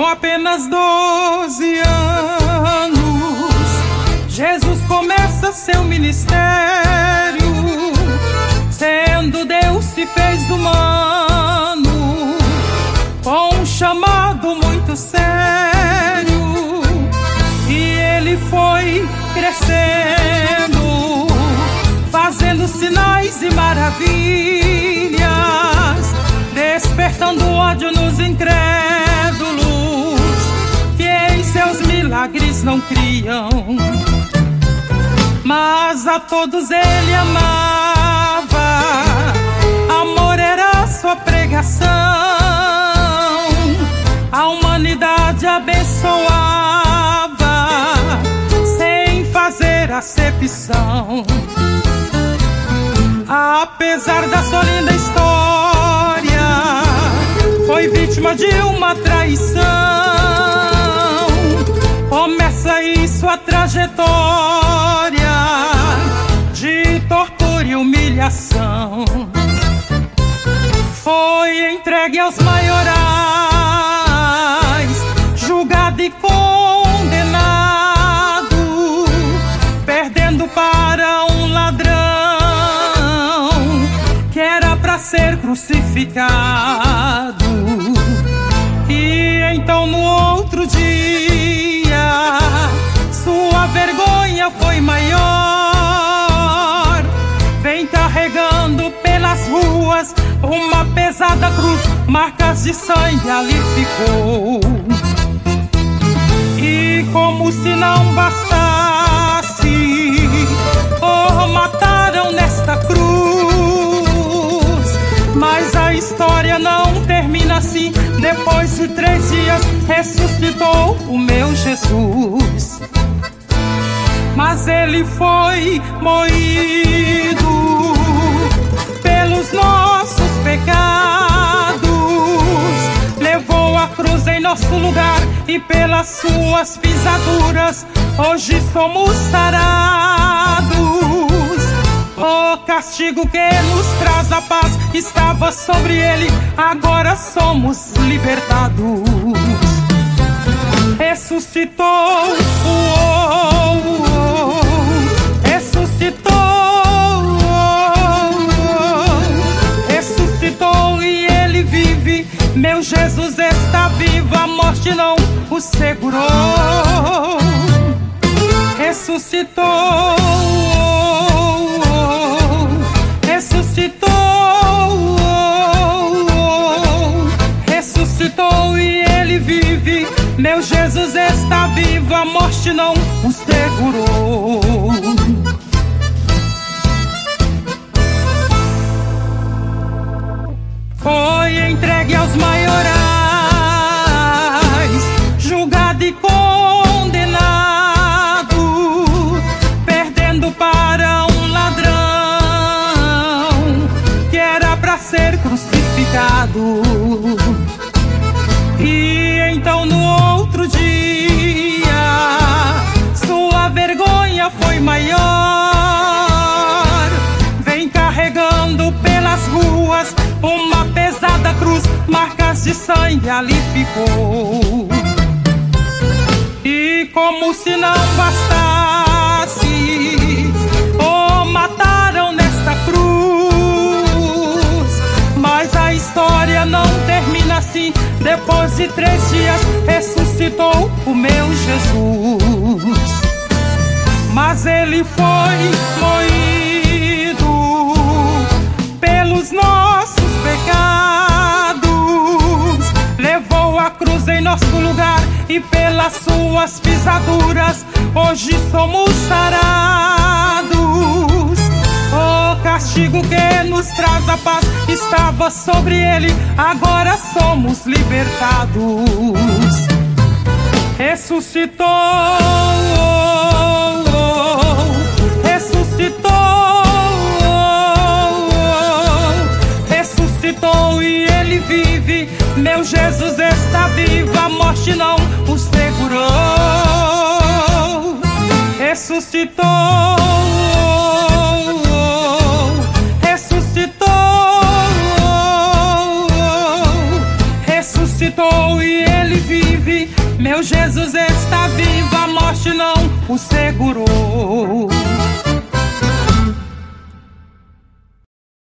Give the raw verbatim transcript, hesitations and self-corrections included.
Com apenas doze anos, Jesus começa seu ministério. Sendo Deus, se fez humano, com um chamado muito sério. E ele foi crescendo, fazendo sinais e maravilhas, despertando ódio nos incrédulos, que em seus milagres não criam. Mas a todos ele amava, amor era sua pregação, a humanidade abençoava, sem fazer acepção. Apesar da sua linda história, foi vítima de uma traição. Começa aí sua trajetória de tortura e humilhação. Foi entregue aos maiorais, julgado e condenado, perdendo para um ladrão que era para ser crucificado. E então no outro dia sua vergonha foi maior, vem carregando pelas ruas uma pesada cruz, marcas de sangue ali ficou. E como se não bastasse, oh, mataram nesta cruz. Mas a história não termina assim. Depois de três dias ressuscitou o meu Jesus. Mas ele foi moído pelos nossos pecados, levou a cruz em nosso lugar, e pelas suas pisaduras hoje somos sarados. O castigo que nos traz a paz estava sobre ele, agora somos libertados. Ressuscitou, oh, oh, oh, ressuscitou, oh, oh, ressuscitou e ele vive. Meu Jesus está vivo, a morte não o segurou. Ressuscitou, oh, oh, ressuscitou, oh, oh, ressuscitou e ele vive. Meu Jesus está vivo, a morte não o segurou. Foi entregue aos maiorais, julgado e condenado, perdendo para um ladrão que era para ser crucificado. E então no outro dia sua vergonha foi maior, vem carregando pelas ruas uma pesada cruz, marcas de sangue ali ficou. E como se não bastasse, oh, mataram nesta cruz. Mas a história não termina assim. Depois de três dias ressuscitou o meu Jesus. Mas ele foi moído pelos nossos pecados, levou a cruz em nosso lugar, e pelas suas pisaduras hoje somos sarados. O castigo que nos traz a paz estava sobre ele, agora somos libertados. Ressuscitou, oh, oh, ressuscitou, oh, oh, ressuscitou e ele vive. Meu Jesus está vivo, a morte não o segurou. Ressuscitou, oh, oh, ressuscitou, oh, oh, ressuscitou e ele vive. Meu Jesus está vivo, a morte não o segurou.